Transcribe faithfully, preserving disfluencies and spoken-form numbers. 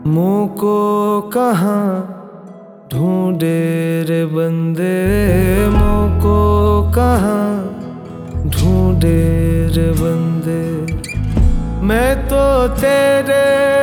मुँह को कहाँ ढूंढे रे बंदे, मुँह को कहाँ ढूंढे रे बंदे। मैं तो तेरे